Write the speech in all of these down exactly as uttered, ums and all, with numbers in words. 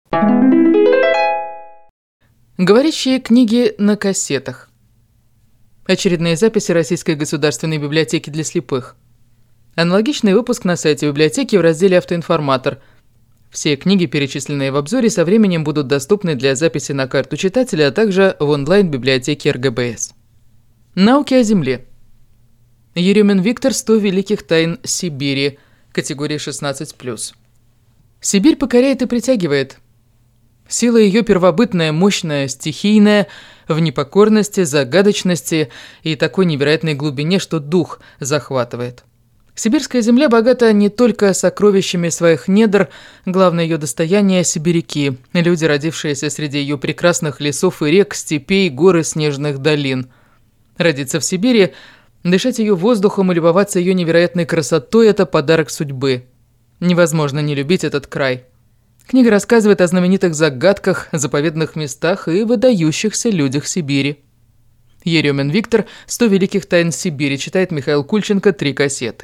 Говорящие книги на кассетах. Очередные записи Российской государственной библиотеки для слепых. Аналогичный выпуск на сайте библиотеки в разделе «Автоинформатор». Все книги, перечисленные в обзоре, со временем будут доступны для записи на карту читателя, а также в онлайн-библиотеке эр гэ бэ эс. Науки о Земле. Еремин Виктор «сто великих тайн Сибири», категория шестнадцать плюс. Сибирь покоряет и притягивает. Сила ее первобытная, мощная, стихийная, в непокорности, загадочности и такой невероятной глубине, что дух захватывает. Сибирская земля богата не только сокровищами своих недр, главное ее достояние – сибиряки, люди, родившиеся среди ее прекрасных лесов и рек, степей, гор и снежных долин. Родиться в Сибири, дышать ее воздухом и любоваться ее невероятной красотой – это подарок судьбы. Невозможно не любить этот край. Книга рассказывает о знаменитых загадках, заповедных местах и выдающихся людях Сибири. Еремин Виктор «сто великих тайн Сибири», читает Михаил Кульченко, три кассеты.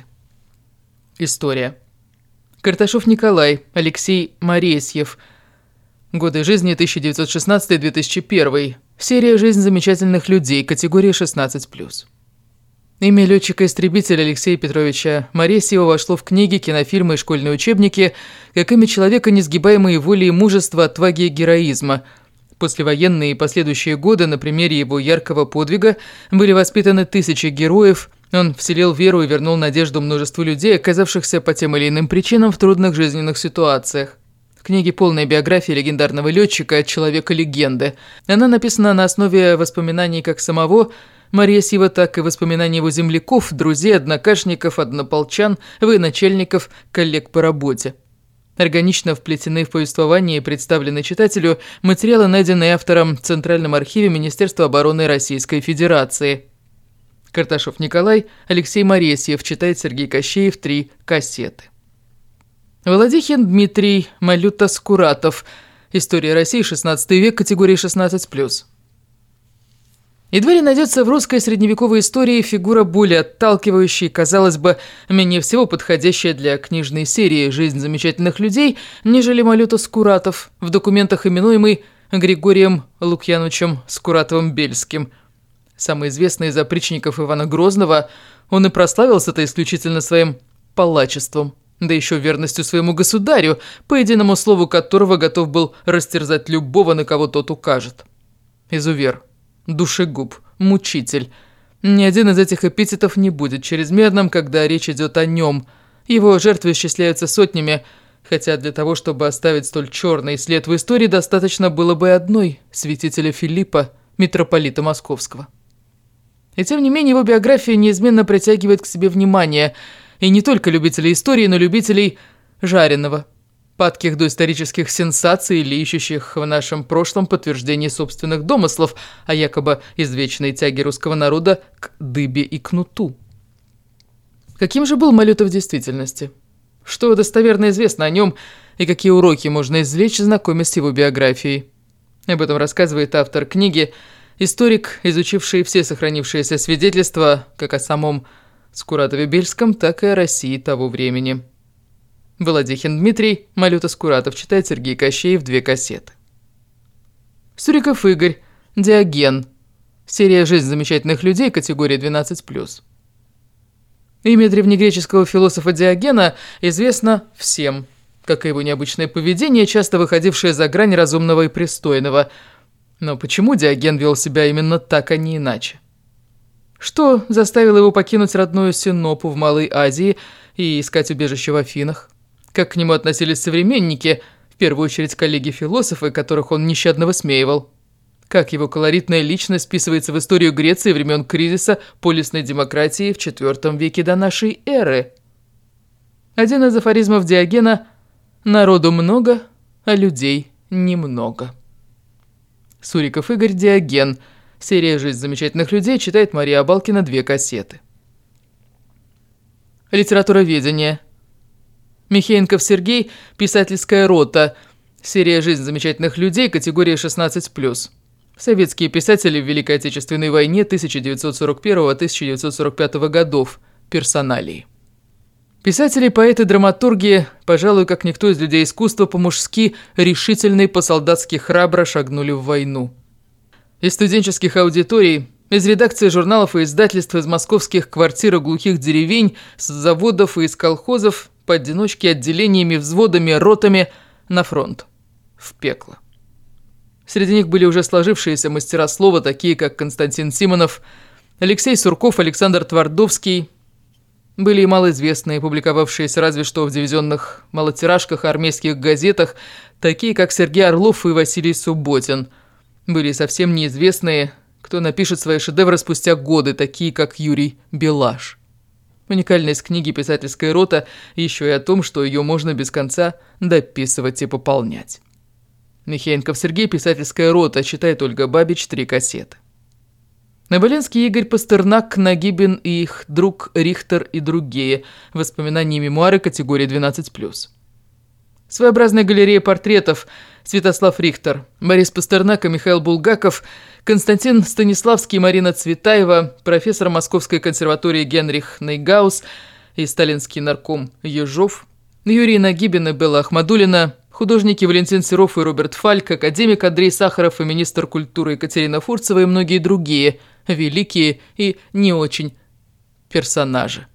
История. Карташов Николай, Алексей Моресьев. Годы жизни тысяча девятьсот шестнадцатый - две тысячи первый. Серия «Жизнь замечательных людей», категория шестнадцать плюс. Имя летчика-истребителя Алексея Петровича Моресьева вошло в книги, кинофильмы и школьные учебники как имя человека несгибаемой воли и мужества, отваги и героизма. Послевоенные и последующие годы на примере его яркого подвига были воспитаны тысячи героев, он вселил веру и вернул надежду множеству людей, оказавшихся по тем или иным причинам в трудных жизненных ситуациях. В книге полная биография легендарного летчика, человека-легенды. Она написана на основе воспоминаний как самого Моресьева, так и воспоминаний его земляков, друзей, однокашников, однополчан, военачальников, коллег по работе. Органично вплетены в повествование и представлены читателю материалы, найденные автором в Центральном архиве Министерства обороны Российской Федерации. Карташов Николай, Алексей Моресьев, читает Сергей Кощеев, три кассеты. Володихин Дмитрий, Малюта Скуратов. История России, шестнадцатый век, категория шестнадцать плюс. Едва ли найдется в русской средневековой истории фигура более отталкивающая, казалось бы, менее всего подходящая для книжной серии «Жизнь замечательных людей», нежели Малюта Скуратов, в документах именуемый Григорием Лукьяновичем Скуратовым-Бельским. Самый известный из опричников Ивана Грозного, он и прославился-то исключительно своим палачеством, да еще верностью своему государю, по единому слову которого готов был растерзать любого, на кого тот укажет. Изувер. Душегуб, мучитель. Ни один из этих эпитетов не будет чрезмерным, когда речь идет о нем. Его жертвы исчисляются сотнями, хотя для того, чтобы оставить столь черный след в истории, достаточно было бы одной – святителя Филиппа, митрополита Московского. И тем не менее его биография неизменно притягивает к себе внимание, и не только любителей истории, но любителей жареного, падких до исторических сенсаций или ищущих в нашем прошлом подтверждение собственных домыслов о якобы извечной тяге русского народа к дыбе и кнуту. Каким же был Малюта в действительности? Что достоверно известно о нем и какие уроки можно извлечь, знакомясь с его биографией? Об этом рассказывает автор книги, историк, изучивший все сохранившиеся свидетельства как о самом Скуратове-Бельском, так и о России того времени. Володихин Дмитрий, Малюта Скуратов, читает Сергей Кощеев, две кассеты. Суриков Игорь, Диоген. Серия «Жизнь замечательных людей», категория двенадцать плюс. Имя древнегреческого философа Диогена известно всем, как и его необычное поведение, часто выходившее за грань разумного и пристойного. Но почему Диоген вел себя именно так, а не иначе? Что заставило его покинуть родную Синопу в Малой Азии и искать убежище в Афинах? Как к нему относились современники, в первую очередь коллеги-философы, которых он нещадно высмеивал? Как его колоритная личность вписывается в историю Греции времен кризиса полисной демократии в четвёртом веке до нашей эры? Один из афоризмов Диогена «Народу много, а людей немного». Суриков Игорь, Диоген. Серия «Жизнь замечательных людей», читает Мария Абалкина, две кассеты. Литературоведение. Михеенков Сергей, писательская рота. Серия «Жизнь замечательных людей», категория шестнадцать плюс. Советские писатели в Великой Отечественной войне тысяча девятьсот сорок первого — тысяча девятьсот сорок пятого годов. Персоналии. Писатели, поэты, драматурги, пожалуй, как никто из людей искусства, по-мужски, решительно и по-солдатски храбро шагнули в войну. Из студенческих аудиторий, из редакций журналов и издательств, из московских квартир и глухих деревень, с заводов и из колхозов, поодиночке, отделениями, взводами, ротами, на фронт, в пекло. Среди них были уже сложившиеся мастера слова, такие как Константин Симонов, Алексей Сурков, Александр Твардовский. Были и малоизвестные, публиковавшиеся разве что в дивизионных малотиражках и армейских газетах, такие как Сергей Орлов и Василий Субботин. Были и совсем неизвестные, кто напишет свои шедевры спустя годы, такие как Юрий Белаш. Уникальность книги «Писательская рота» еще и о том, что ее можно без конца дописывать и пополнять. Михеенков Сергей, «Писательская рота», читает Ольга Бабич, три кассеты. Наболенский Игорь, Пастернак, Нагибин и их друг Рихтер и другие. Воспоминания и мемуары категории двенадцать плюс. Своеобразная галерея портретов. Святослав Рихтер, Борис Пастернак и Михаил Булгаков, Константин Станиславский, Марина Цветаева, профессор Московской консерватории Генрих Нейгаус и сталинский нарком Ежов, Юрий Нагибин и Белла Ахмадулина, художники Валентин Серов и Роберт Фальк, академик Андрей Сахаров и министр культуры Екатерина Фурцева и многие другие великие и не очень персонажи.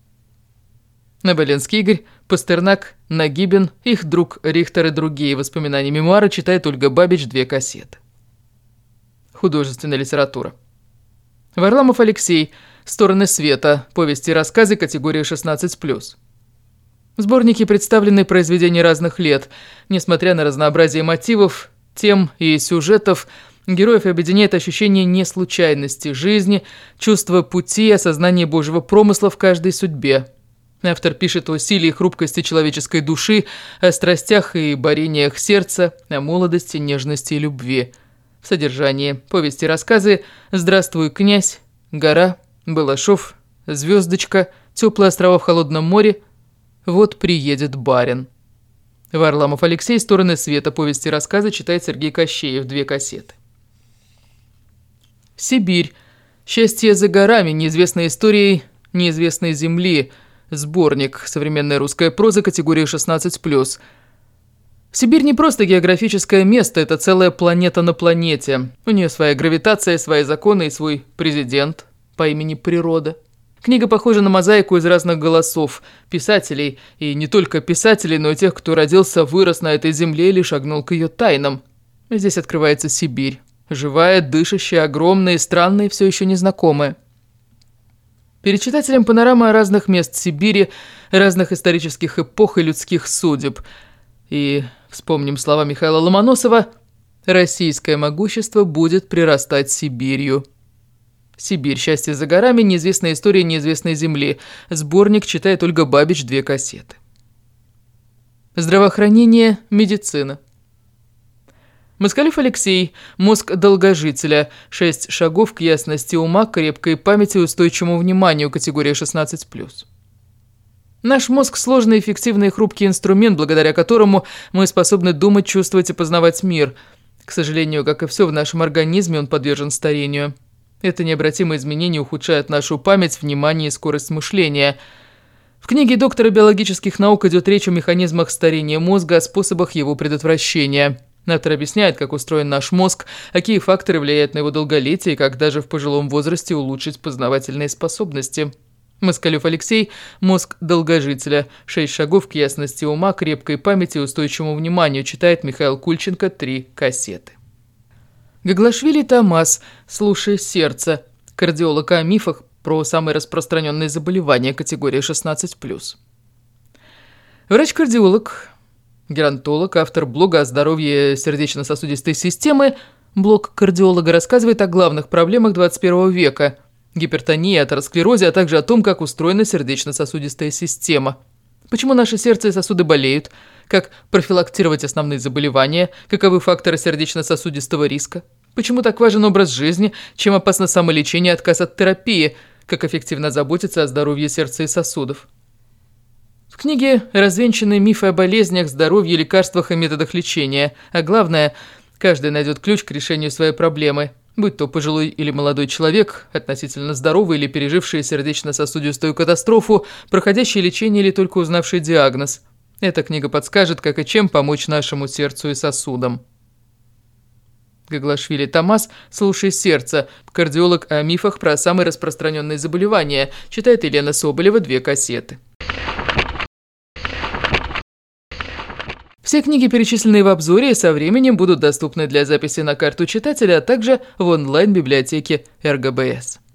Наболенский Игорь, Пастернак, Нагибин, их друг Рихтер и другие. Воспоминания и мемуары читает Ольга Бабич, две кассеты. Художественная литература. Варламов Алексей, «Стороны света», повести и рассказы, категория шестнадцать плюс. В сборнике представлены произведения разных лет. Несмотря на разнообразие мотивов, тем и сюжетов, героев объединяет ощущение неслучайности жизни, чувство пути и осознание Божьего промысла в каждой судьбе. Автор пишет о силе и хрупкости человеческой души, о страстях и борениях сердца, о молодости, нежности и любви. В содержании повести и рассказы «Здравствуй, князь», «Гора», «Балашов», «Звездочка», «Теплые острова в холодном море», «Вот приедет барин». Варламов Алексей, «Стороны света», повести и рассказы читает Сергей Кощеев, две кассеты. Сибирь. «Счастье за горами», неизвестной историей неизвестной земли, сборник, современная русская проза, категория шестнадцать плюс. Сибирь не просто географическое место, это целая планета на планете. У нее своя гравитация, свои законы и свой президент по имени Природа. Книга похожа на мозаику из разных голосов, писателей, и не только писателей, но и тех, кто родился, вырос на этой земле или шагнул к ее тайнам. Здесь открывается Сибирь. Живая, дышащая, огромная и странная, все еще незнакомая. Перед читателем панорама разных мест Сибири, разных исторических эпох и людских судеб. И, вспомним слова Михаила Ломоносова, «Российское могущество будет прирастать Сибирью». «Сибирь. Счастье за горами. Неизвестная история неизвестной земли». Сборник читает Ольга Бабич, две кассеты. Здравоохранение, медицина. Москалев Алексей, «Мозг долгожителя», шесть шагов к ясности ума, крепкой памяти и устойчивому вниманию, категория шестнадцать плюс. Наш мозг – сложный, эффективный и хрупкий инструмент, благодаря которому мы способны думать, чувствовать и познавать мир. К сожалению, как и все в нашем организме, он подвержен старению. Это необратимые изменения ухудшают нашу память, внимание и скорость мышления. В книге доктора биологических наук идет речь о механизмах старения мозга, о способах его предотвращения. Автор объясняет, как устроен наш мозг, какие факторы влияют на его долголетие и как даже в пожилом возрасте улучшить познавательные способности. Москалев Алексей, «Мозг долгожителя», шесть шагов к ясности ума, крепкой памяти и устойчивому вниманию, читает Михаил Кульченко, три кассеты. Гаглашвили Томас, «Слушай сердце», кардиолог о мифах про самые распространенные заболевания, категория шестнадцать плюс. Врач-кардиолог, геронтолог, автор блога о здоровье сердечно-сосудистой системы, блог кардиолога рассказывает о главных проблемах двадцать первого века – гипертонии, атеросклерозе, а также о том, как устроена сердечно-сосудистая система. Почему наше сердце и сосуды болеют, как профилактировать основные заболевания, каковы факторы сердечно-сосудистого риска, почему так важен образ жизни, чем опасно самолечение и отказ от терапии, как эффективно заботиться о здоровье сердца и сосудов. В книге развенчаны мифы о болезнях, здоровье, лекарствах и методах лечения, а главное, каждый найдет ключ к решению своей проблемы. Будь то пожилой или молодой человек, относительно здоровый или переживший сердечно-сосудистую катастрофу, проходящий лечение или только узнавший диагноз. Эта книга подскажет, как и чем помочь нашему сердцу и сосудам. Гаглашвили Томас «Слушай сердце». Кардиолог о мифах про самые распространенные заболевания. Читает Елена Соболева, две кассеты. Все книги, перечисленные в обзоре, со временем будут доступны для записи на карту читателя, а также в онлайн-библиотеке эр гэ бэ эс.